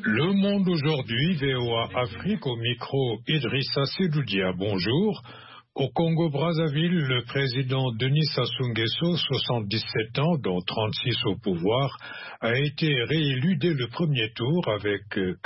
Le monde aujourd'hui, VOA Afrique au micro Idrissa Sedoudia, bonjour. Au Congo-Brazzaville, le président Denis Sassou Nguesso, 77 ans, dont 36 au pouvoir, a été réélu dès le premier tour avec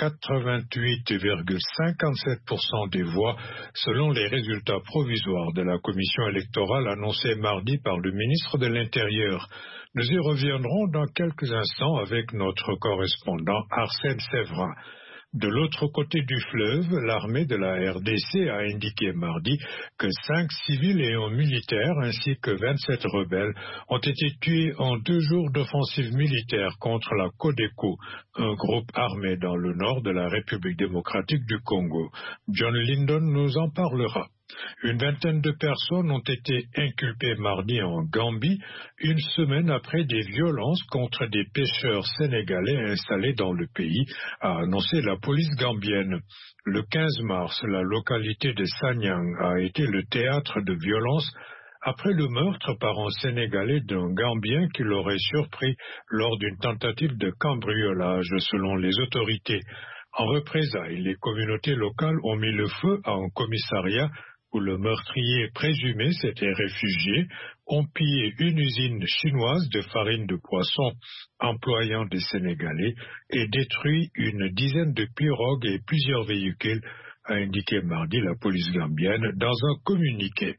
88,57% des voix, selon les résultats provisoires de la commission électorale annoncés mardi par le ministre de l'Intérieur. Nous y reviendrons dans quelques instants avec notre correspondant Arsène Séverin. De l'autre côté du fleuve, l'armée de la RDC a indiqué mardi que 5 civils et un militaire ainsi que 27 rebelles ont été tués en 2 jours d'offensive militaire contre la Codeco, un groupe armé dans le nord de la République démocratique du Congo. John Lyndon nous en parlera. Une vingtaine de personnes ont été inculpées mardi en Gambie, une semaine après des violences contre des pêcheurs sénégalais installés dans le pays, a annoncé la police gambienne. Le 15 mars, la localité de Sanyang a été le théâtre de violences après le meurtre par un Sénégalais d'un Gambien qui l'aurait surpris lors d'une tentative de cambriolage, selon les autorités. En représailles, les communautés locales ont mis le feu à un commissariat où le meurtrier présumé s'était réfugié, ont pillé une usine chinoise de farine de poisson employant des Sénégalais et détruit une dizaine de pirogues et plusieurs véhicules, a indiqué mardi la police gambienne dans un communiqué.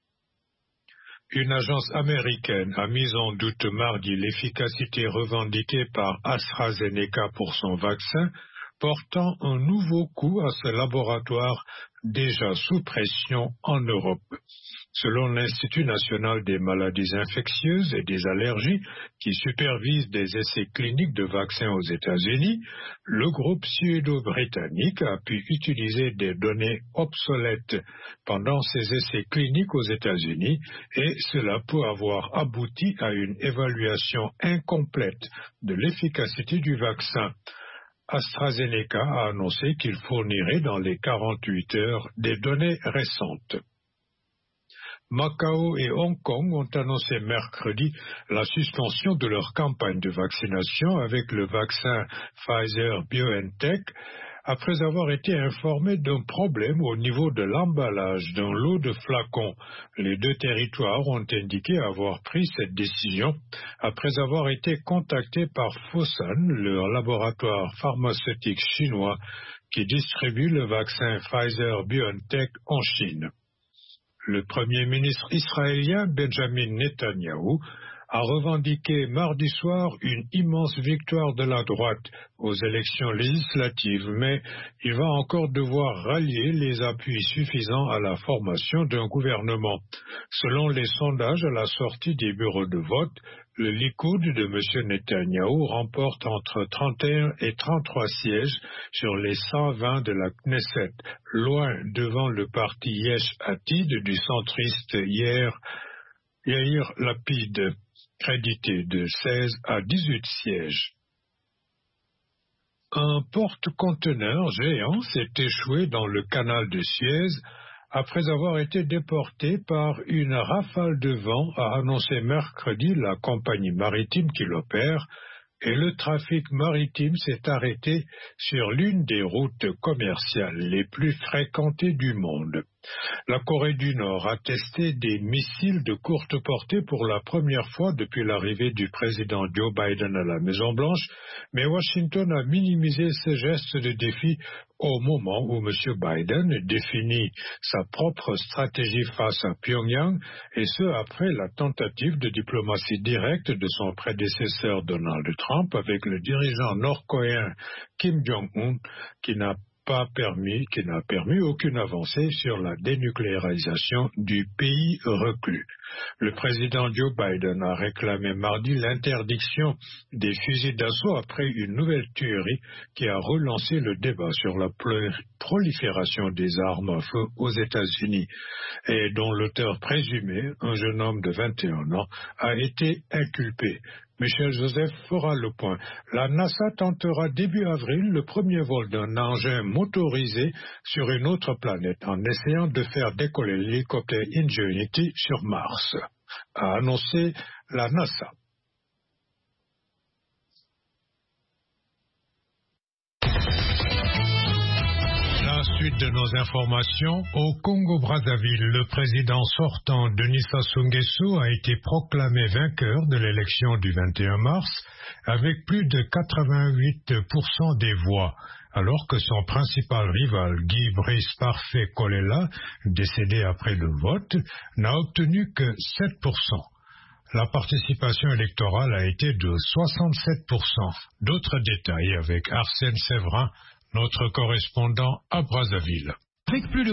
Une agence américaine a mis en doute mardi l'efficacité revendiquée par AstraZeneca pour son vaccin, portant un nouveau coup à ce laboratoire déjà sous pression en Europe. Selon l'Institut national des maladies infectieuses et des allergies, qui supervise des essais cliniques de vaccins aux États-Unis, le groupe suédo-britannique a pu utiliser des données obsolètes pendant ses essais cliniques aux États-Unis et cela peut avoir abouti à une évaluation incomplète de l'efficacité du vaccin. AstraZeneca a annoncé qu'il fournirait dans les 48 heures des données récentes. Macao et Hong Kong ont annoncé mercredi la suspension de leur campagne de vaccination avec le vaccin Pfizer-BioNTech après avoir été informés d'un problème au niveau de l'emballage d'un lot de flacons. Les 2 territoires ont indiqué avoir pris cette décision après avoir été contactés par Fosun, leur laboratoire pharmaceutique chinois qui distribue le vaccin Pfizer-BioNTech en Chine. Le Premier ministre israélien Benjamin Netanyahou a revendiqué mardi soir une immense victoire de la droite aux élections législatives, mais il va encore devoir rallier les appuis suffisants à la formation d'un gouvernement. Selon les sondages à la sortie des bureaux de vote, le Likoud de M. Netanyahou remporte entre 31 et 33 sièges sur les 120 de la Knesset, loin devant le parti Yesh Atid du centriste Yair Lapid, crédité de 16 à 18 sièges. Un porte-conteneur géant s'est échoué dans le canal de Suez après avoir été déporté par une rafale de vent, a annoncé mercredi la compagnie maritime qui l'opère, et le trafic maritime s'est arrêté sur l'une des routes commerciales les plus fréquentées du monde. La Corée du Nord a testé des missiles de courte portée pour la première fois depuis l'arrivée du président Joe Biden à la Maison-Blanche, mais Washington a minimisé ce geste de défi au moment où M. Biden définit sa propre stratégie face à Pyongyang, et ce après la tentative de diplomatie directe de son prédécesseur Donald Trump avec le dirigeant nord-coréen Kim Jong-un qui n'a permis aucune avancée sur la dénucléarisation du pays reclus. Le président Joe Biden a réclamé mardi l'interdiction des fusils d'assaut après une nouvelle tuerie qui a relancé le débat sur la prolifération des armes à feu aux États-Unis et dont l'auteur présumé, un jeune homme de 21 ans, a été inculpé. Michel Joseph fera le point. La NASA tentera début avril le premier vol d'un engin motorisé sur une autre planète en essayant de faire décoller l'hélicoptère Ingenuity sur Mars, a annoncé la NASA. suite de nos informations, au Congo-Brazzaville, le président sortant Denis Sassou Nguesso a été proclamé vainqueur de l'élection du 21 mars avec plus de 88% des voix, alors que son principal rival, Guy Brice Parfait Kolela, décédé après le vote, n'a obtenu que 7%. La participation électorale a été de 67%. D'autres détails avec Arsène Séverin, notre correspondant à Brazzaville. Avec plus de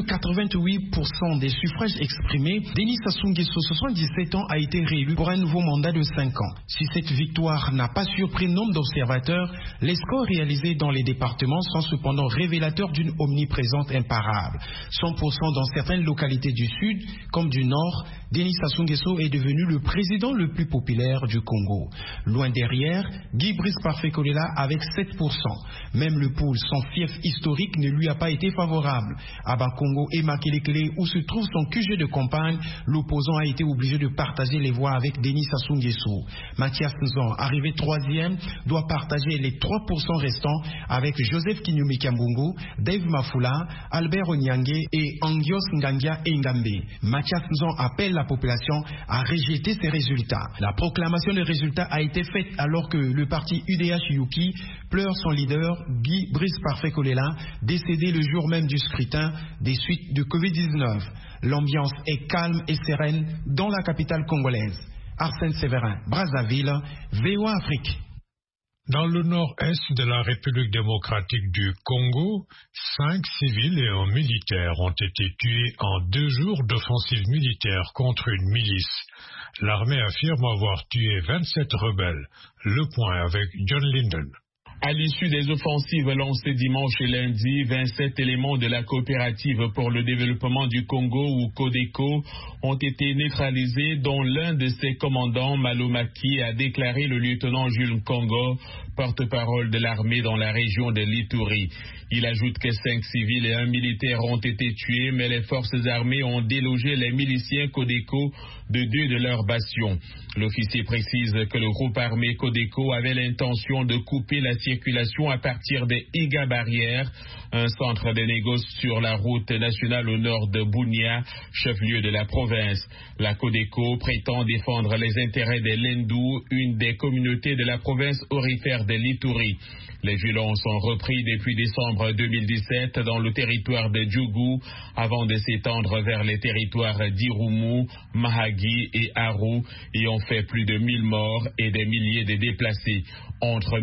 88% des suffrages exprimés, Denis Sassou Nguesso, 77 ans, a été réélu pour un nouveau mandat de 5 ans. Si cette victoire n'a pas surpris nombre d'observateurs, les scores réalisés dans les départements sont cependant révélateurs d'une omniprésence imparable. 100% dans certaines localités du sud comme du nord, Denis Sassou Nguesso est devenu le président le plus populaire du Congo. Loin derrière, Guy Brice Parfait Kolela avec 7%. Même le pôle, son fief historique, ne lui a pas été favorable. À Bakongo et Makelekele, où se trouve son QG de campagne, l'opposant a été obligé de partager les voix avec Denis Sassou Nguesso. Mathias Nzon, arrivé 3e, doit partager les 3% restants avec Joseph Kinyumi Kiambungu, Dave Mafula, Albert Onyangue et Angios Ngangia Engambe. Mathias Nzon appelle la population à rejeter ces résultats. La proclamation des résultats a été faite alors que le parti UDH-Yuki pleure son leader, Guy Brice Parfait Kolela, décédé le jour même du scrutin des suites de Covid-19. L'ambiance est calme et sereine dans la capitale congolaise. Arsène Séverin, Brazzaville, VOA Afrique. Dans le nord-est de la République démocratique du Congo, 5 civils et un militaire ont été tués en 2 jours d'offensive militaire contre une milice. L'armée affirme avoir tué 27 rebelles. Le point avec John Linden. À l'issue des offensives lancées dimanche et lundi, 27 éléments de la coopérative pour le développement du Congo ou CODECO ont été neutralisés, dont l'un de ses commandants, Malomaki, a déclaré le lieutenant Jules Congo, porte-parole de l'armée dans la région de l'Ituri. Il ajoute que 5 civils et 1 militaire ont été tués, mais les forces armées ont délogé les miliciens CODECO de 2 de leurs bastions. L'officier précise que le groupe armé CODECO avait l'intention de couper la circulation à partir des Iga Barrières, un centre de négoce sur la route nationale au nord de Bunia, chef-lieu de la province. La CODECO prétend défendre les intérêts des Lendou, une des communautés de la province aurifère de l'Ituri. Les violences ont repris depuis décembre 2017 dans le territoire de Djougou avant de s'étendre vers les territoires d'Irumu, Mahagi et Aru et ont fait plus de 1000 morts et des milliers de déplacés. Entre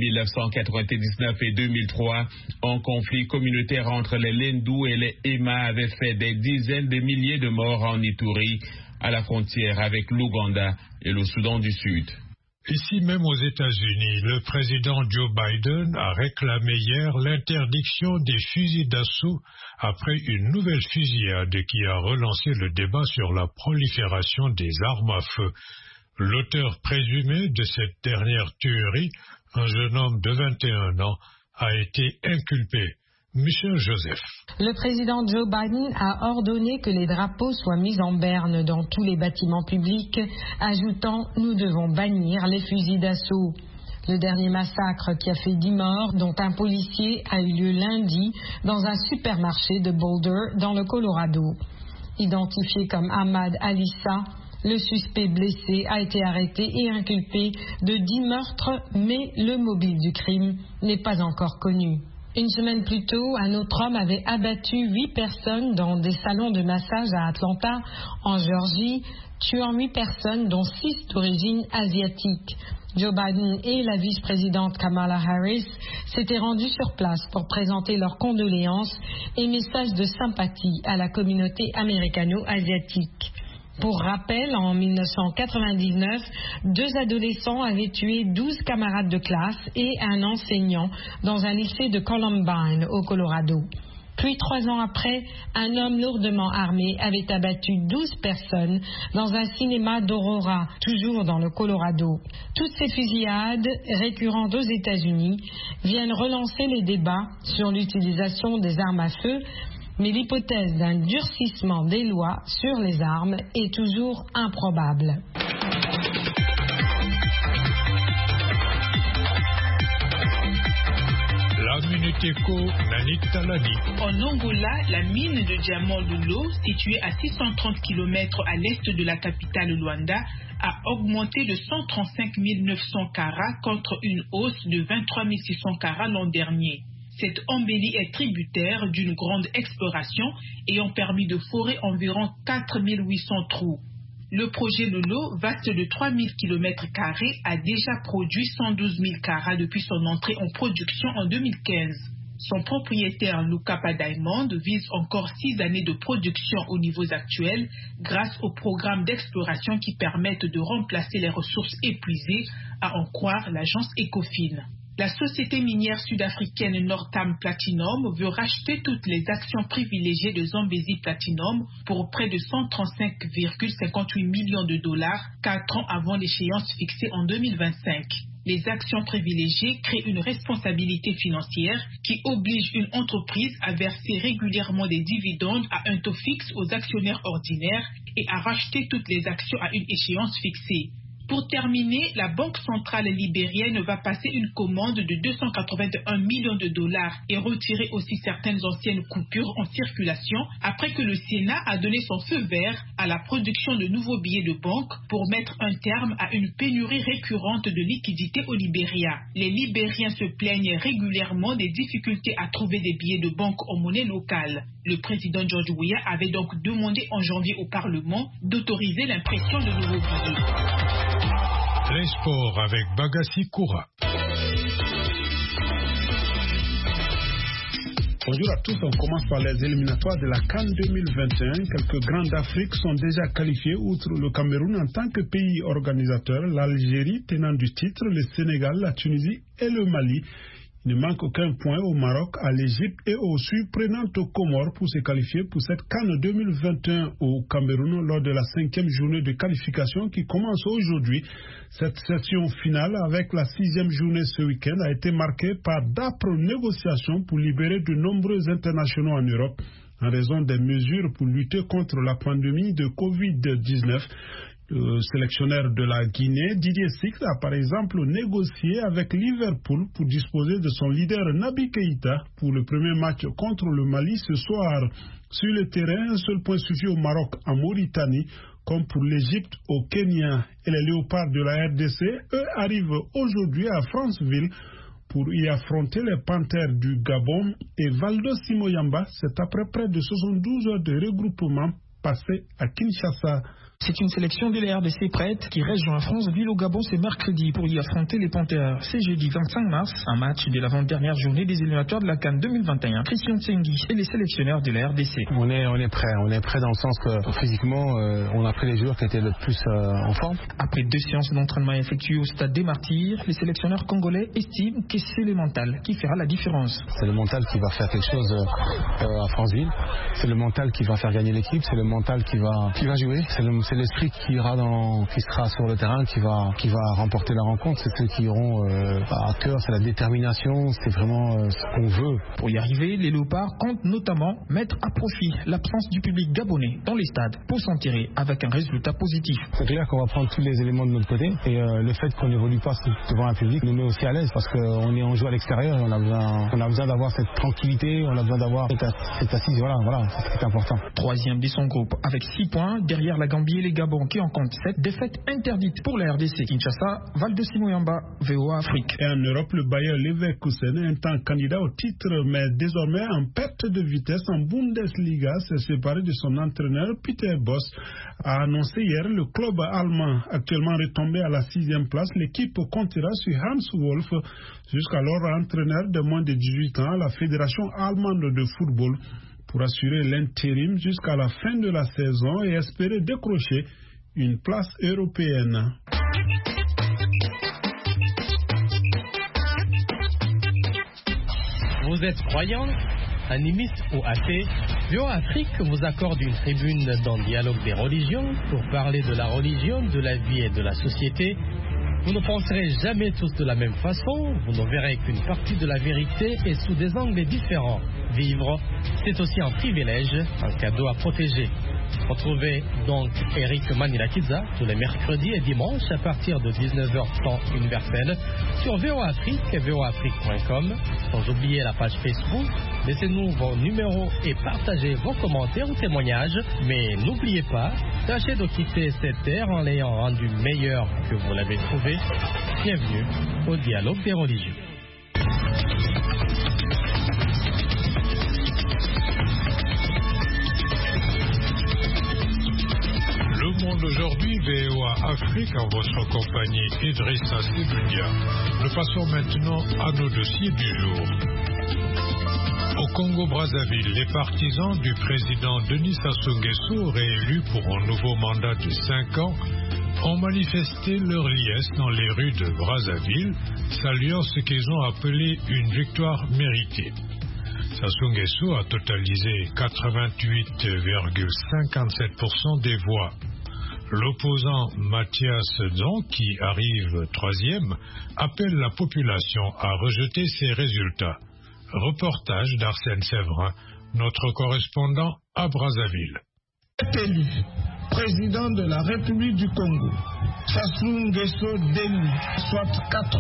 1999 et 2003, un conflit communautaire entre les Lendou et les Ema avait fait des dizaines de milliers de morts en Ituri, à la frontière avec l'Ouganda et le Soudan du Sud. Ici même aux États-Unis, le président Joe Biden a réclamé hier l'interdiction des fusils d'assaut après une nouvelle fusillade qui a relancé le débat sur la prolifération des armes à feu. L'auteur présumé de cette dernière tuerie, un jeune homme de 21 ans, a été inculpé. Michel Joseph. Le président Joe Biden a ordonné que les drapeaux soient mis en berne dans tous les bâtiments publics, ajoutant « Nous devons bannir les fusils d'assaut ». Le dernier massacre qui a fait 10 morts, dont un policier, a eu lieu lundi dans un supermarché de Boulder, dans le Colorado. Identifié comme Ahmad Alissa, le suspect blessé a été arrêté et inculpé de 10 meurtres, mais le mobile du crime n'est pas encore connu. Une semaine plus tôt, un autre homme avait abattu 8 personnes dans des salons de massage à Atlanta, en Géorgie, tuant 8 personnes, dont 6 d'origine asiatique. Joe Biden et la vice-présidente Kamala Harris s'étaient rendus sur place pour présenter leurs condoléances et messages de sympathie à la communauté américano-asiatique. Pour rappel, en 1999, 2 adolescents avaient tué 12 camarades de classe et un enseignant dans un lycée de Columbine, au Colorado. Puis 3 ans après, un homme lourdement armé avait abattu 12 personnes dans un cinéma d'Aurora, toujours dans le Colorado. Toutes ces fusillades, récurrentes aux États-Unis, viennent relancer les débats sur l'utilisation des armes à feu, mais l'hypothèse d'un durcissement des lois sur les armes est toujours improbable. La Minute Eco, Nanit Talani. En Angola, la mine de diamants de l'eau, située à 630 km à l'est de la capitale Luanda, a augmenté de 135 900 carats contre une hausse de 23 600 carats l'an dernier. Cette embellie est tributaire d'une grande exploration ayant permis de forer environ 4 800 trous. Le projet Lolo, vaste de 3 000 km², a déjà produit 112 000 carats depuis son entrée en production en 2015. Son propriétaire Lucapa Diamond vise encore 6 années de production aux niveaux actuels grâce au programme d'exploration qui permettent de remplacer les ressources épuisées, à en croire l'agence Ecofin. La société minière sud-africaine Northam Platinum veut racheter toutes les actions privilégiées de Zambezi Platinum pour près de 135,58 millions de dollars, 4 ans avant l'échéance fixée en 2025. Les actions privilégiées créent une responsabilité financière qui oblige une entreprise à verser régulièrement des dividendes à un taux fixe aux actionnaires ordinaires et à racheter toutes les actions à une échéance fixée. Pour terminer, la Banque centrale libérienne va passer une commande de 281 millions de dollars et retirer aussi certaines anciennes coupures en circulation après que le Sénat a donné son feu vert à la production de nouveaux billets de banque pour mettre un terme à une pénurie récurrente de liquidités au Libéria. Les Libériens se plaignent régulièrement des difficultés à trouver des billets de banque en monnaie locale. Le président George Weah avait donc demandé en janvier au Parlement d'autoriser l'impression de nouveaux billets. Les sports avec Bagassi Koura. Bonjour à tous, on commence par les éliminatoires de la CAN 2021. Quelques grands d'Afrique sont déjà qualifiés, outre le Cameroun en tant que pays organisateur, l'Algérie tenant du titre, le Sénégal, la Tunisie et le Mali. Il ne manque aucun point au Maroc, à l'Égypte et au Sud, prenant aux Comores pour se qualifier pour cette CAN 2021 au Cameroun lors de la 5e journée de qualification qui commence aujourd'hui. Cette session finale, avec la 6e journée ce week-end, a été marquée par d'âpres négociations pour libérer de nombreux internationaux en Europe en raison des mesures pour lutter contre la pandémie de Covid-19. Le sélectionneur de la Guinée, Didier Six, a par exemple négocié avec Liverpool pour disposer de son leader Naby Keïta pour le premier match contre le Mali ce soir. Sur le terrain, un seul point suffit au Maroc, en Mauritanie, comme pour l'Égypte au Kenya. Et les Léopards de la RDC, eux, arrivent aujourd'hui à Franceville pour y affronter les Panthères du Gabon. Et Valdo Simoyamba, c'est après près de 72 heures de regroupement passé à Kinshasa. C'est une sélection de la RDC prête qui rejoint Franceville au Gabon ce mercredi pour y affronter les Panthères. C'est jeudi 25 mars, un match de l'avant-dernière journée des éliminatoires de la CAN 2021. Christian Tsengi et les sélectionneurs de la RDC. On est prêt dans le sens que physiquement, on a pris les joueurs qui étaient le plus en forme. Après 2 séances d'entraînement effectuées au stade des Martyrs, les sélectionneurs congolais estiment que c'est le mental qui fera la différence. C'est le mental qui va faire quelque chose à Franceville. C'est le mental qui va faire gagner l'équipe. C'est le mental qui va jouer. C'est l'esprit qui sera sur le terrain, qui va remporter la rencontre. C'est ceux qui auront à cœur, c'est la détermination, c'est vraiment ce qu'on veut. Pour y arriver, les Léopards comptent notamment mettre à profit l'absence du public gabonais dans les stades pour s'en tirer avec un résultat positif. C'est clair qu'on va prendre tous les éléments de notre côté et le fait qu'on n'évolue pas devant un public nous met aussi à l'aise parce qu'on joue à l'extérieur et on a besoin d'avoir cette tranquillité, on a besoin d'avoir cette assise, voilà, c'est important. 3e de son groupe avec 6 points derrière la Gambie et les Gabon qui en compte 7, défaite interdite pour la RDC. Kinshasa, Valdo Simoyamba, VOA Afrique. Et en Europe, le Bayer Leverkusen, un temps candidat au titre, mais désormais en perte de vitesse en Bundesliga, s'est séparé de son entraîneur Peter Bosz. A annoncé hier le club allemand, actuellement retombé à la 6e place. L'équipe comptera sur Hans Wolf, jusqu'alors entraîneur de moins de 18 ans à la Fédération allemande de football, pour assurer l'intérim jusqu'à la fin de la saison et espérer décrocher une place européenne. Vous êtes croyant, animiste ou athée, VOA Afrique vous accorde une tribune dans le dialogue des religions pour parler de la religion, de la vie et de la société. Vous ne penserez jamais tous de la même façon, vous ne verrez qu'une partie de la vérité et sous des angles différents. Vivre, c'est aussi un privilège, un cadeau à protéger. Retrouvez donc Eric Manilakiza tous les mercredis et dimanches à partir de 19h temps universel sur VOA Afrique et voaafrique.com. Sans oublier la page Facebook. Laissez-nous vos numéros et partagez vos commentaires ou témoignages. Mais n'oubliez pas, tâchez de quitter cette terre en l'ayant rendu meilleur que vous l'avez trouvé. Bienvenue au dialogue des religions. Le monde aujourd'hui, VOA Afrique, en votre compagnie Idrissa Sebunia. Nous passons maintenant à nos dossiers du jour. Au Congo-Brazzaville, les partisans du président Denis Sassou Nguesso, réélu pour un nouveau mandat de 5 ans, ont manifesté leur liesse dans les rues de Brazzaville, saluant ce qu'ils ont appelé une victoire méritée. Sassou Nguesso a totalisé 88,57% des voix. L'opposant Mathias Dzon, qui arrive 3e, appelle la population à rejeter ces résultats. Reportage d'Arsène Séverin, notre correspondant à Brazzaville. Élu président de la République du Congo, Sassou Nguesso Denis, soit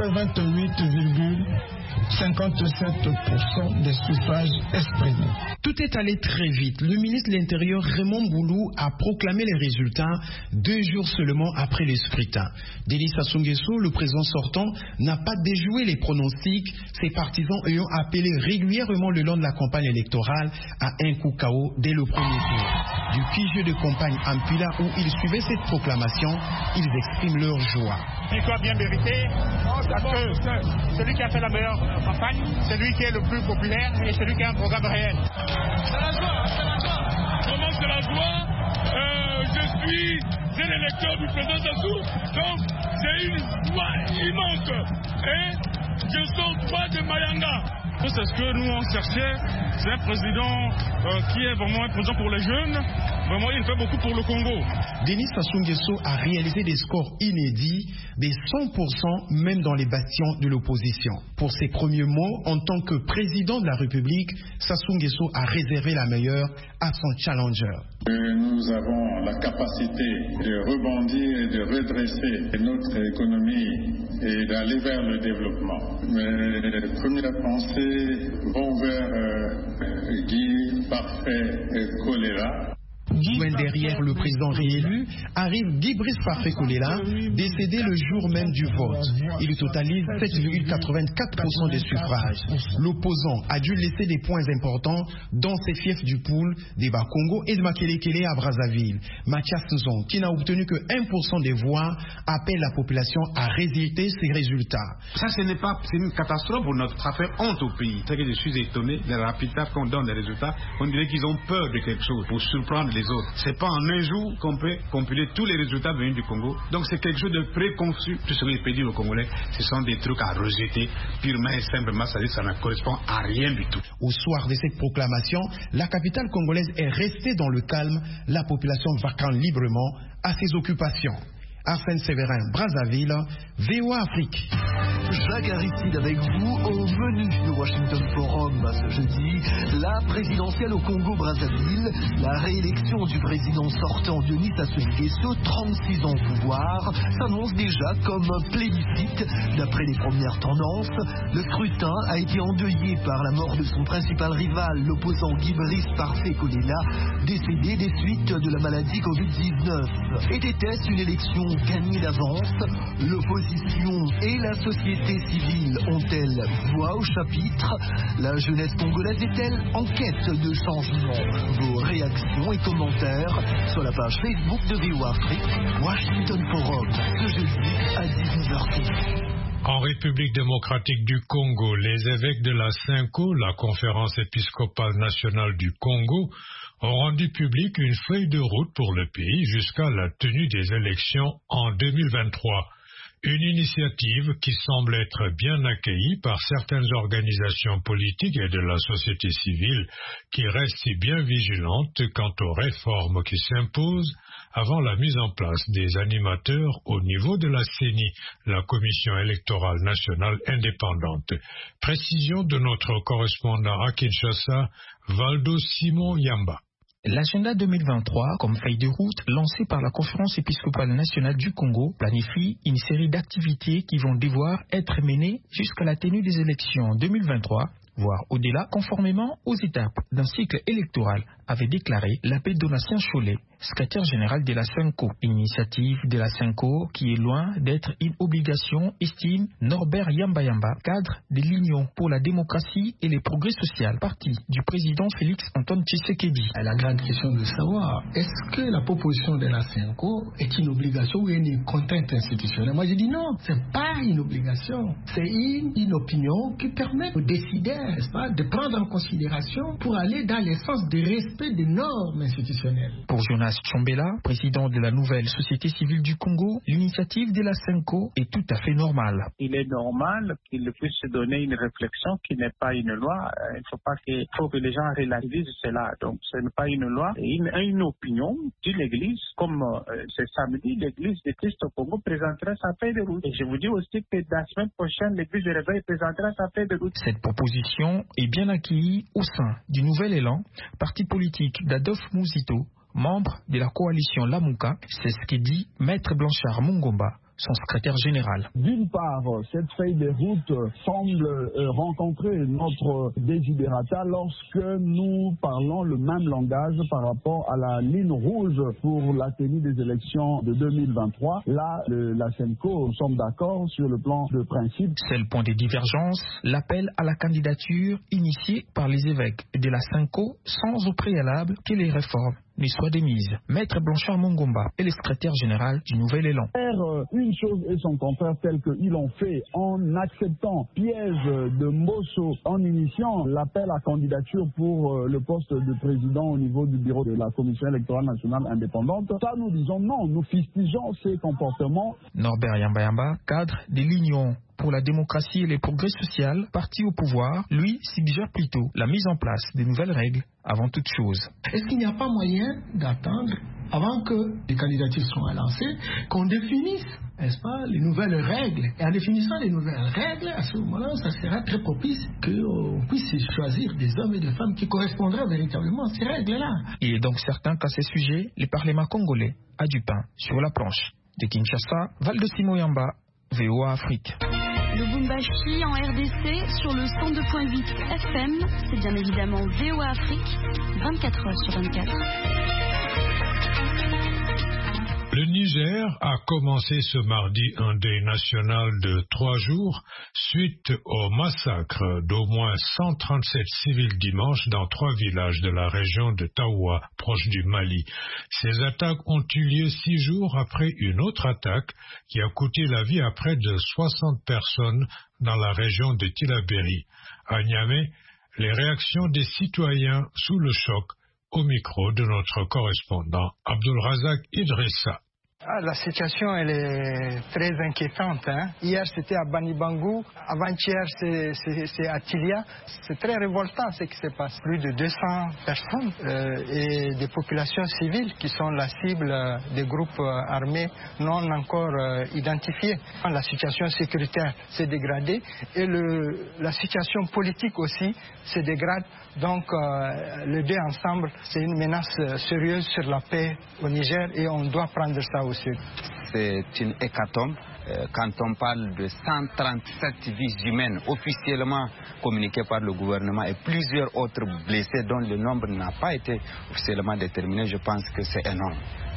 88,57% des suffrages exprimés. Tout est allé très vite. Le ministre de l'Intérieur Raymond Boulou a proclamé les résultats 2 jours seulement après le scrutin. Denis Sassou Nguesso, le président sortant, n'a pas déjoué les pronostics, ses partisans ayant appelé régulièrement le long de la campagne électorale à un coup KO dès le premier tour. Depuis jeu de campagne Ampula où ils suivaient cette proclamation, ils expriment leur joie. Victoire bien méritée, parce que celui qui a fait la meilleure campagne, c'est lui qui est le plus populaire et celui qui a un programme réel. C'est la joie, c'est la joie. Vraiment, c'est la joie. Je suis un électeur du président Sassou, donc c'est une joie immense. Et je sors pas de Mayanga. C'est ce que nous on cherchait. C'est un président qui est vraiment un président pour les jeunes. Vraiment, il fait beaucoup pour le Congo. Denis Sassou Nguesso a réalisé des scores inédits, des 100% même dans les bastions de l'opposition. Pour ses premiers mots, en tant que président de la République, Sassou Nguesso a réservé la meilleure à son challenger. Nous avons la capacité de rebondir et de redresser notre économie et d'aller vers le développement. Mes premières pensées vont vers Guy Parfait Kolela. Loin derrière le président réélu, arrive Guy Parfait Kolela, décédé le jour même du vote. Il totalise 7,84% des suffrages. L'opposant a dû laisser des points importants dans ses fiefs du Poul, des Bas-Congo et de Makelekele à Brazzaville. Mathias Nzon, qui n'a obtenu que 1% des voix, appelle la population à résister ces résultats. Ça, c'est une catastrophe pour notre affaire honte au pays. C'est que je suis étonné de la rapidité qu'on donne les résultats. On dirait qu'ils ont peur de quelque chose pour surprendre les autres. C'est pas en un jour qu'on peut compiler tous les résultats venus du Congo. Donc c'est quelque chose de préconçu. Tout ce que je peux dire aux Congolais, ce sont des trucs à rejeter purement et simplement. C'est-à-dire que ça ne correspond à rien du tout. Au soir de cette proclamation, la capitale congolaise est restée dans le calme, la population vaquant librement à ses occupations. Arsène Séverin, Brazzaville, VOA Afrique. Jacques Aristide avec vous au menu du Washington Forum ce jeudi. La présidentielle au Congo-Brazzaville, la réélection du président sortant Denis Sassou Nguesso, 36 ans au pouvoir, s'annonce déjà comme un plébiscite. D'après les premières tendances, le scrutin a été endeuillé par la mort de son principal rival, l'opposant Guy Parfait Kolela, décédé des suites de la maladie Covid-19. Était-ce une élection gagnée d'avance? L'opposition et la société civile ont-elles voix au chapitre? La jeunesse congolaise est-elle en quête de changement? Vos réactions et commentaires sur la page Facebook de VOA Afrique, Washington Forum, ce jeudi à 19h30. En République démocratique du Congo, les évêques de la CENCO, la conférence épiscopale nationale du Congo, ont rendu publique une feuille de route pour le pays jusqu'à la tenue des élections en 2023. Une initiative qui semble être bien accueillie par certaines organisations politiques et de la société civile qui restent bien vigilantes quant aux réformes qui s'imposent avant la mise en place des animateurs au niveau de la CENI, la Commission électorale nationale indépendante. Précision de notre correspondant à Kinshasa, Valdo Simon Yamba. L'agenda 2023, comme feuille de route lancée par la Conférence épiscopale nationale du Congo, planifie une série d'activités qui vont devoir être menées jusqu'à la tenue des élections 2023, voire au-delà, conformément aux étapes d'un cycle électoral, avait déclaré l'abbé Donatien Cholet, secrétaire général de la SENCO. Initiative de la SENCO qui est loin d'être une obligation, estime Norbert Yamba, cadre de l'Union pour la démocratie et les progrès social, parti du président Félix Antoine Tshisekedi. La grande question de savoir, est-ce que la proposition de la SENCO est une obligation ou une contrainte institutionnelle? Moi je dis non, c'est pas une obligation, c'est une opinion qui permet aux décideurs, n'est-ce pas, de prendre en considération pour aller dans le sens du respect des normes institutionnelles. Pour Jonas Chombela, président de la nouvelle société civile du Congo, l'initiative de la SENCO est tout à fait normale. Il est normal qu'il puisse se donner une réflexion qui n'est pas une loi. Il faut que les gens relativisent cela. Donc ce n'est pas une loi, c'est une opinion de l'Église. Comme ce samedi, l'Église de Christ au Congo présentera sa feuille de route. Et je vous dis aussi que la semaine prochaine, l'Église de Réveil présentera sa feuille de route. Cette proposition est bien accueillie au sein du Nouvel Élan, parti politique d'Adolphe Mouzito, membre de la coalition Lamuka. C'est ce que dit Maître Blanchard Mungomba, son secrétaire général. D'une part, cette feuille de route semble rencontrer notre désidérata lorsque nous parlons le même langage par rapport à la ligne rouge pour la tenue des élections de 2023. Là, la SENCO, nous sommes d'accord sur le plan de principe. C'est le point de divergence, l'appel à la candidature initié par les évêques de la SENCO sans au préalable que les réformes ne soient démises. Maître Blanchard Mungomba est le secrétaire général du Nouvel Élan. Faire une chose et son contraire tel qu'ils l'ont fait en acceptant piège de Mbosso, en initiant l'appel à candidature pour le poste de président au niveau du bureau de la Commission électorale nationale indépendante. Ça, nous disons non, nous fustigeons ces comportements. Norbert Yamba, cadre de l'Union pour la démocratie et les progrès sociaux, parti au pouvoir, lui suggère plutôt la mise en place de nouvelles règles avant toute chose. Est-ce qu'il n'y a pas moyen d'attendre, avant que les candidatures soient lancées, qu'on définisse, n'est-ce pas, les nouvelles règles? Et en définissant les nouvelles règles, à ce moment-là, ça sera très propice qu'on puisse choisir des hommes et des femmes qui correspondraient véritablement à ces règles-là. Il est donc certain qu'à ces sujets, le Parlement congolais a du pain sur la planche. De Kinshasa, Valdo Yamba, VOA Afrique. Lubumbashi en RDC sur le 102.8 FM, c'est bien évidemment VOA Afrique, 24 heures sur 24. Le Niger a commencé ce mardi un deuil national de 3 jours suite au massacre d'au moins 137 civils dimanche dans 3 villages de la région de Taoua, proche du Mali. Ces attaques ont eu lieu 6 jours après une autre attaque qui a coûté la vie à près de 60 personnes dans la région de Tillabéri. À Niamey, les réactions des citoyens sous le choc au micro de notre correspondant Abdulrazak Idrissa. La situation elle est très inquiétante. Hier c'était à Banibangou, avant-hier c'est à Tilia. C'est très révoltant ce qui se passe. Plus de 200 personnes et des populations civiles qui sont la cible des groupes armés non encore identifiés. La situation sécuritaire s'est dégradée et la situation politique aussi se dégrade. Donc les deux ensemble, c'est une menace sérieuse sur la paix au Niger et on doit prendre ça au sud. C'est une hécatombe. Quand on parle de 137 vies humaines officiellement communiquées par le gouvernement et plusieurs autres blessés dont le nombre n'a pas été officiellement déterminé, je pense que c'est énorme.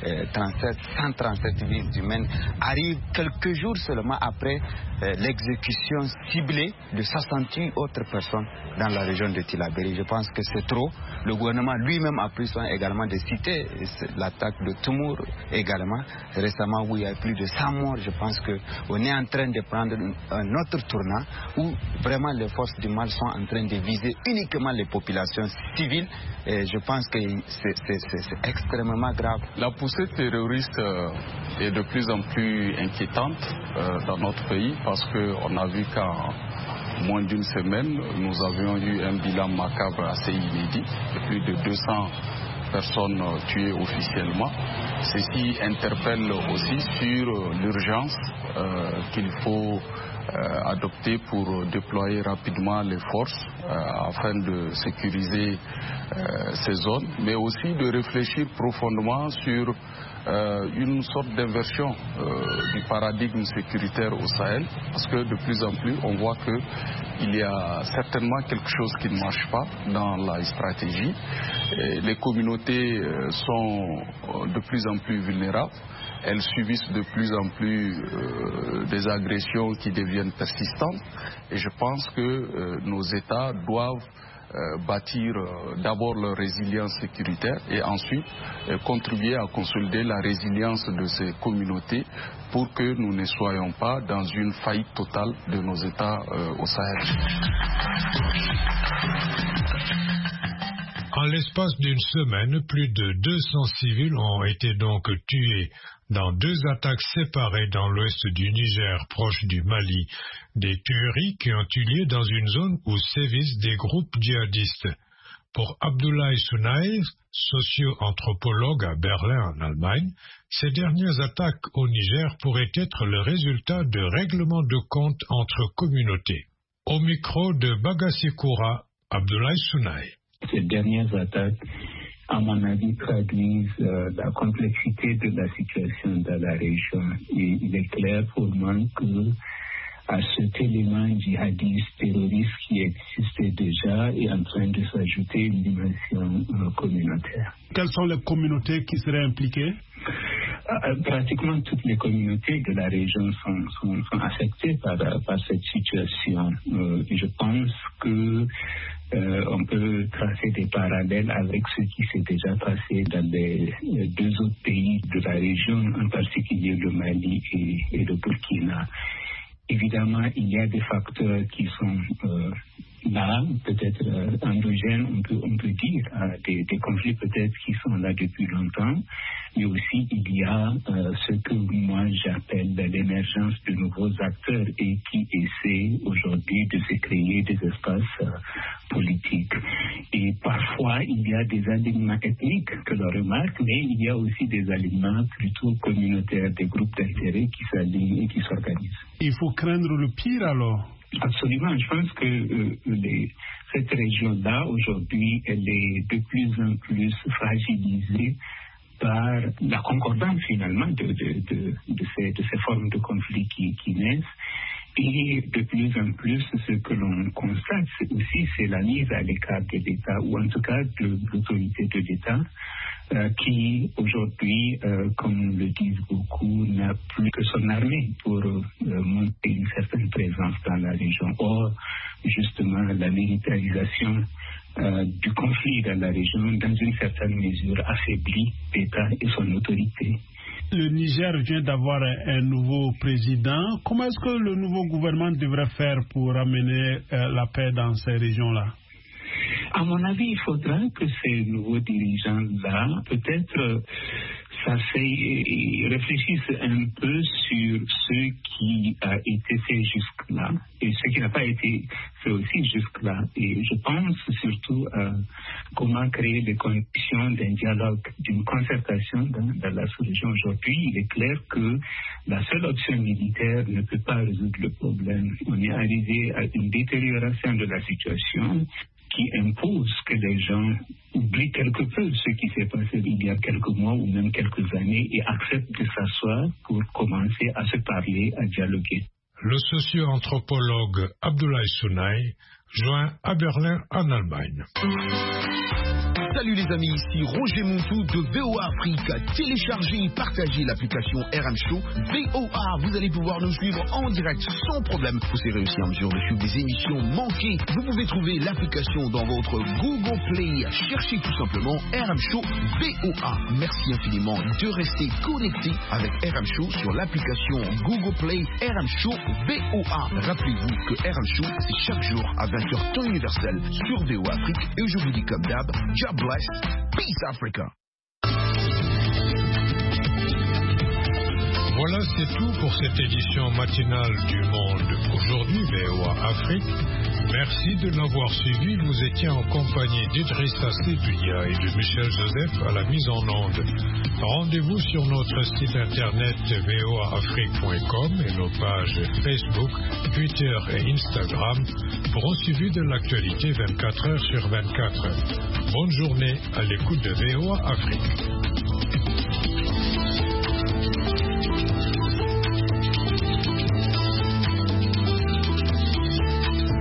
137 vies humaines arrivent quelques jours seulement après l'exécution ciblée de 68 autres personnes dans la région de Tillabéri. Je pense que c'est trop. Le gouvernement lui-même a pris soin également de citer l'attaque de Toumour également, récemment où il y a plus de 100 morts. Je pense qu'on est en train de prendre un autre tournant où vraiment les forces du mal sont en train de viser uniquement les populations civiles. Et je pense que c'est extrêmement grave. La poussée terroriste est de plus en plus inquiétante dans notre pays parce qu'on a vu qu'en moins d'une semaine, nous avions eu un bilan macabre assez inédit, de plus de 200 personnes tuées officiellement. Ceci interpelle aussi sur l'urgence qu'il faut adoptées pour déployer rapidement les forces afin de sécuriser ces zones, mais aussi de réfléchir profondément sur une sorte d'inversion du paradigme sécuritaire au Sahel, parce que de plus en plus on voit qu'il y a certainement quelque chose qui ne marche pas dans la stratégie. Et les communautés sont de plus en plus vulnérables. Elles subissent de plus en plus des agressions qui deviennent persistantes. Et je pense que nos États doivent bâtir d'abord leur résilience sécuritaire et ensuite contribuer à consolider la résilience de ces communautés pour que nous ne soyons pas dans une faillite totale de nos États au Sahel. En l'espace d'une semaine, plus de 200 civils ont été donc tués dans 2 attaques séparées dans l'ouest du Niger, proche du Mali. Des tueries qui ont eu lieu dans une zone où sévissent des groupes djihadistes. Pour Abdoulaye Sounaï, socio-anthropologue à Berlin en Allemagne, ces dernières attaques au Niger pourraient être le résultat de règlements de compte entre communautés. Au micro de Bagassi-Koura, Abdoulaye Sounaï. Ces dernières attaques, à mon avis, traduisent la complexité de la situation dans la région. Et il est clair pour moi que à cet élément djihadiste, terroriste qui existait déjà est en train de s'ajouter une dimension communautaire. Quelles sont les communautés qui seraient impliquées? Pratiquement toutes les communautés de la région sont affectées par cette situation. Je pense que on peut tracer des parallèles avec ce qui s'est déjà passé dans les 2 autres pays de la région, en particulier le Mali et le Burkina. Évidemment, il y a des facteurs qui sont là, peut-être endogènes, on peut dire, des conflits peut-être qui sont là depuis longtemps, mais aussi il y a ce que moi j'appelle l'émergence de nouveaux acteurs et qui essaient aujourd'hui de se créer des espaces politiques. Et parfois, il y a des alignements ethniques que l'on remarque, mais il y a aussi des alignements plutôt communautaires, des groupes d'intérêt qui s'alignent et qui s'organisent. Il faut craindre le pire alors? Absolument. Je pense que cette région-là, aujourd'hui, elle est de plus en plus fragilisée par la concordance finalement de ces formes de conflits qui naissent. Et de plus en plus, ce que l'on constate, c'est la mise à l'écart de l'État, ou en tout cas de l'autorité de l'État, qui aujourd'hui, comme le disent beaucoup, n'a plus que son armée pour montrer une certaine présence dans la région. Or, justement, la militarisation du conflit dans la région, dans une certaine mesure, affaiblit l'État et son autorité. Le Niger vient d'avoir un nouveau président. Comment est-ce que le nouveau gouvernement devrait faire pour amener la paix dans ces régions-là? À mon avis, il faudra que ces nouveaux dirigeants-là, peut-être, s'asseyent et réfléchissent un peu sur ce qui a été fait jusque-là et ce qui n'a pas été fait aussi jusque-là. Et je pense surtout à comment créer les conditions d'un dialogue, d'une concertation dans la sous-région. Aujourd'hui, il est clair que la seule option militaire ne peut pas résoudre le problème. On est arrivé à une détérioration de la situation qui impose que les gens oublient quelque peu ce qui s'est passé il y a quelques mois ou même quelques années et acceptent de s'asseoir pour commencer à se parler, à dialoguer. Le socio-anthropologue Abdoulaye Sounaï joint à Berlin en Allemagne. Salut les amis, ici Roger Montou de VOA Afrique. Téléchargez et partagez l'application RM Show VOA. Vous allez pouvoir nous suivre en direct sans problème. Vous serez aussi en mesure de suivre des émissions manquées. Vous pouvez trouver l'application dans votre Google Play. Cherchez tout simplement RM Show VOA. Merci infiniment de rester connecté avec RM Show sur l'application Google Play RM Show VOA. Rappelez-vous que RM Show, c'est chaque jour à 20h temps universel sur VOA Afrique. Et je vous dis comme d'hab, job bless. Peace Africa. Voilà, c'est tout pour cette édition matinale du Monde aujourd'hui, VOA Afrique. Merci de l'avoir suivi. Vous étiez en compagnie d'Idrissa Seduya et de Michel Joseph à la mise en onde. Rendez-vous sur notre site internet voaafrique.com et nos pages Facebook, Twitter et Instagram pour un suivi de l'actualité 24 heures sur 24. Bonne journée à l'écoute de VOA Afrique.